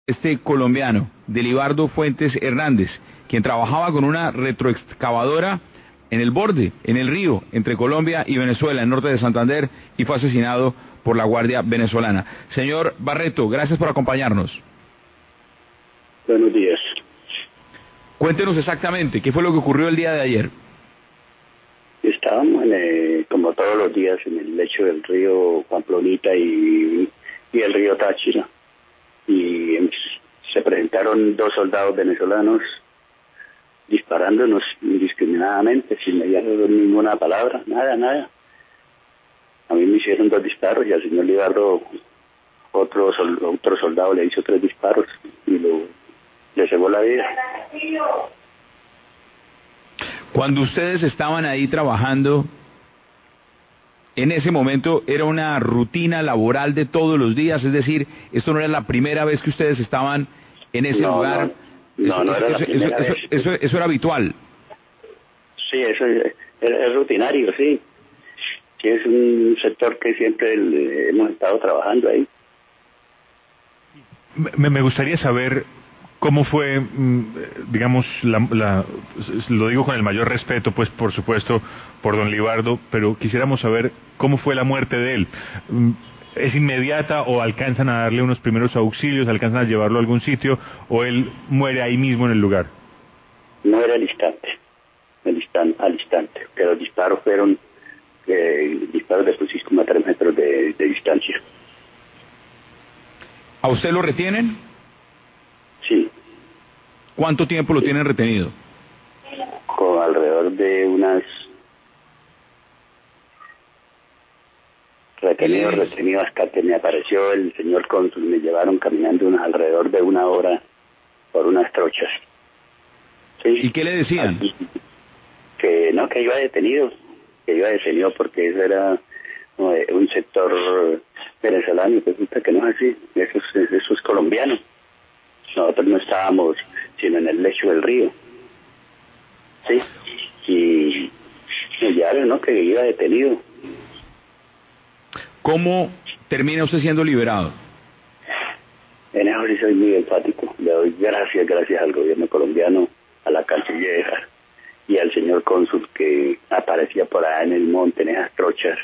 este colombiano, Delibardo Fuentes Hernández, quien trabajaba con una retroexcavadora en el borde, en el río, entre Colombia y Venezuela, en el norte de Santander, y fue asesinado por la Guardia venezolana. Señor Barreto, gracias por acompañarnos. Buenos días. Cuéntenos exactamente, ¿qué fue lo que ocurrió el día de ayer? Estábamos, como todos los días, en el lecho del río Pamplonita y el río Táchira. Y se presentaron 2 soldados venezolanos disparándonos indiscriminadamente, sin mediar ninguna palabra, nada. A mí me hicieron 2 disparos y al señor Libardo otro soldado le hizo 3 disparos y le cegó la vida. Cuando ustedes estaban ahí trabajando, en ese momento era una rutina laboral de todos los días, es decir, esto no era la primera vez que ustedes estaban en ese lugar. No era la primera vez. Eso era habitual. Sí, eso es rutinario, sí. Sí, es un sector que siempre hemos estado trabajando ahí. Me gustaría saber cómo fue, digamos, lo digo con el mayor respeto, pues por supuesto, por don Libardo, pero quisiéramos saber cómo fue la muerte de él. ¿Es inmediata o alcanzan a darle unos primeros auxilios, alcanzan a llevarlo a algún sitio, o él muere ahí mismo en el lugar? Muere al instante, que los disparos fueron disparos de fusil como a 3 metros de distancia. ¿A usted lo retienen? Sí. ¿Cuánto tiempo lo tienen retenido? Con alrededor de unas... Retenido hasta que me apareció el señor cónsul. Me llevaron caminando alrededor de 1 hora por unas trochas. ¿Sí? ¿Y qué le decían? Que iba detenido porque eso era un sector venezolano, y resulta que no es así, eso es colombiano. Nosotros no estábamos sino en el lecho del río, ¿sí? Y ya que iba detenido. ¿Cómo termina usted siendo liberado? En eso sí soy muy enfático. Le doy gracias al gobierno colombiano, a la canciller y al señor cónsul que aparecía por allá en el monte, en esas trochas,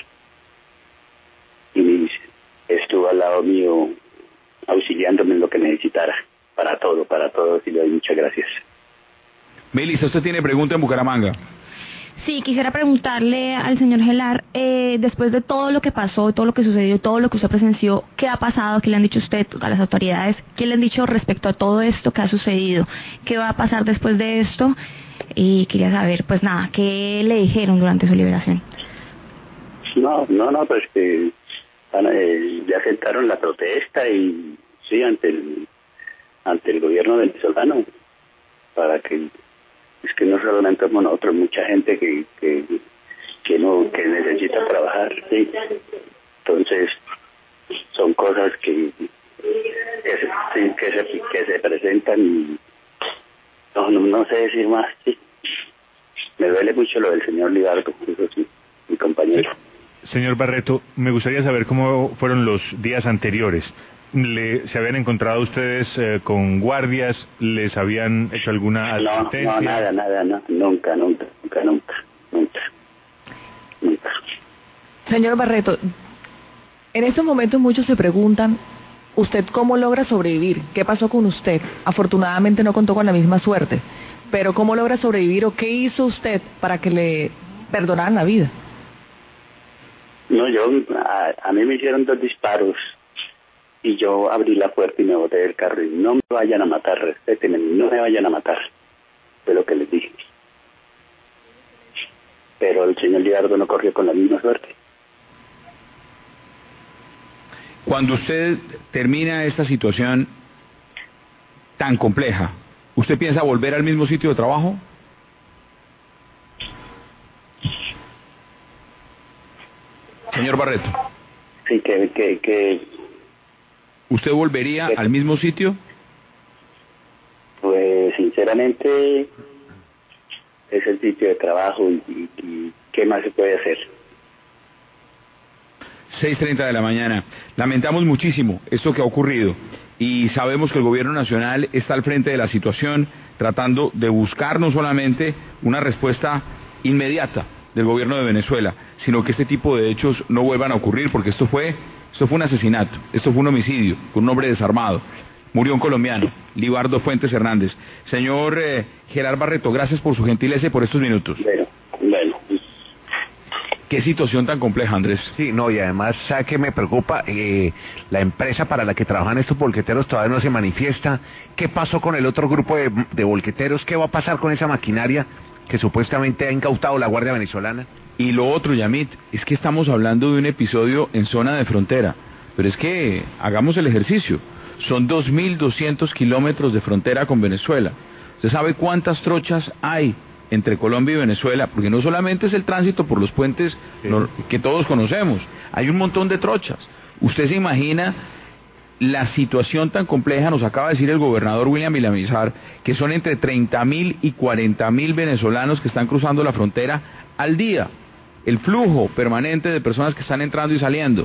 y estuvo al lado mío auxiliándome en lo que necesitara, para todo, y le doy muchas gracias. Melissa, ¿usted tiene pregunta en Bucaramanga? Sí, quisiera preguntarle al señor Gelar, después de todo lo que pasó, todo lo que sucedió, todo lo que usted presenció, ¿qué ha pasado? ¿Qué le han dicho usted a las autoridades? ¿Qué le han dicho respecto a todo esto que ha sucedido? ¿Qué va a pasar después de esto? Y quería saber, pues nada, ¿qué le dijeron durante su liberación? No, pues que ya aceptaron la protesta y sí, ante el gobierno venezolano, para que es que no solamente somos nosotros, mucha gente que necesita trabajar, ¿sí? Entonces son cosas que se presentan y no sé decir más, ¿sí? Me duele mucho lo del señor Libardo, eso sí, mi compañero. Señor Barreto, me gustaría saber cómo fueron los días anteriores. ¿Se habían encontrado ustedes con guardias? ¿Les habían hecho alguna advertencia? No, nada, nunca. Señor Barreto, en estos momentos muchos se preguntan, ¿usted cómo logra sobrevivir? ¿Qué pasó con usted? Afortunadamente no contó con la misma suerte, pero ¿cómo logra sobrevivir o qué hizo usted para que le perdonaran la vida? No, a mí me hicieron 2 disparos y yo abrí la puerta y me boté del carro y no me vayan a matar, respétenme, no me vayan a matar, fue lo que les dije. Pero el señor Libardo no corrió con la misma suerte. Cuando usted termina esta situación tan compleja, ¿usted piensa volver al mismo sitio de trabajo? Señor Barreto. Sí, que ¿Usted volvería al mismo sitio? Pues sinceramente es el sitio de trabajo y ¿qué más se puede hacer? 6:30 de la mañana. Lamentamos muchísimo esto que ha ocurrido y sabemos que el gobierno nacional está al frente de la situación, tratando de buscar no solamente una respuesta inmediata del gobierno de Venezuela, sino que este tipo de hechos no vuelvan a ocurrir, porque esto fue un asesinato, esto fue un homicidio con un hombre desarmado. Murió un colombiano, Libardo Fuentes Hernández. Señor Gerard Barreto, gracias por su gentileza y por estos minutos. Bueno. Qué situación tan compleja, Andrés. Sí, no, y además, ¿sabe qué me preocupa? La empresa para la que trabajan estos volqueteros todavía no se manifiesta. ¿Qué pasó con el otro grupo de volqueteros? ¿Qué va a pasar con esa maquinaria que supuestamente ha incautado la Guardia Venezolana? Y lo otro, Yamit, es que estamos hablando de un episodio en zona de frontera, pero es que hagamos el ejercicio. Son 2.200 kilómetros de frontera con Venezuela. ¿Usted sabe cuántas trochas hay entre Colombia y Venezuela? Porque no solamente es el tránsito por los puentes que todos conocemos, hay un montón de trochas. ¿Usted se imagina la situación tan compleja? Nos acaba de decir el gobernador William Villamizar que son entre 30.000 y 40.000 venezolanos que están cruzando la frontera al día. El flujo permanente de personas que están entrando y saliendo.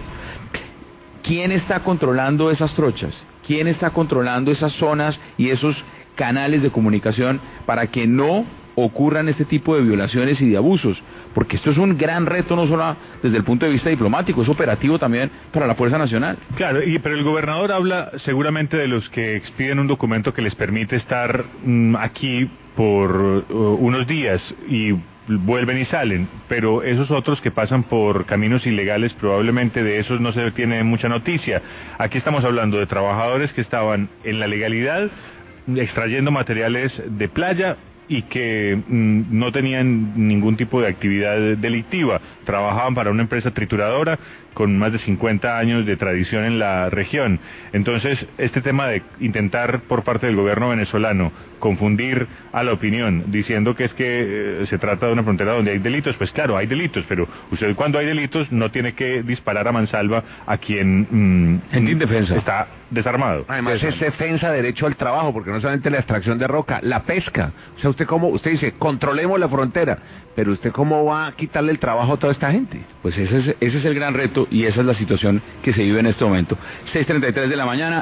¿Quién está controlando esas trochas? ¿Quién está controlando esas zonas y esos canales de comunicación para que no ocurran este tipo de violaciones y de abusos? Porque esto es un gran reto, no solo desde el punto de vista diplomático, es operativo también para la Fuerza Nacional. Claro, pero el gobernador habla seguramente de los que expiden un documento que les permite estar aquí por unos días y vuelven y salen, pero esos otros que pasan por caminos ilegales, probablemente de esos no se tiene mucha noticia. Aquí estamos hablando de trabajadores que estaban en la legalidad, extrayendo materiales de playa y que no tenían ningún tipo de actividad delictiva. Trabajaban para una empresa trituradora con más de 50 años de tradición en la región. Entonces, este tema de intentar por parte del gobierno venezolano confundir a la opinión diciendo que es que se trata de una frontera donde hay delitos, pues claro, hay delitos, pero usted cuando hay delitos no tiene que disparar a mansalva a quien en indefensa está desarmado. Además es defensa, derecho al trabajo, porque no solamente la extracción de roca, la pesca. O sea, usted dice, controlemos la frontera, pero usted cómo va a quitarle el trabajo a toda esta gente. Pues ese es el gran reto y esa es la situación que se vive en este momento. 6:33 de la mañana.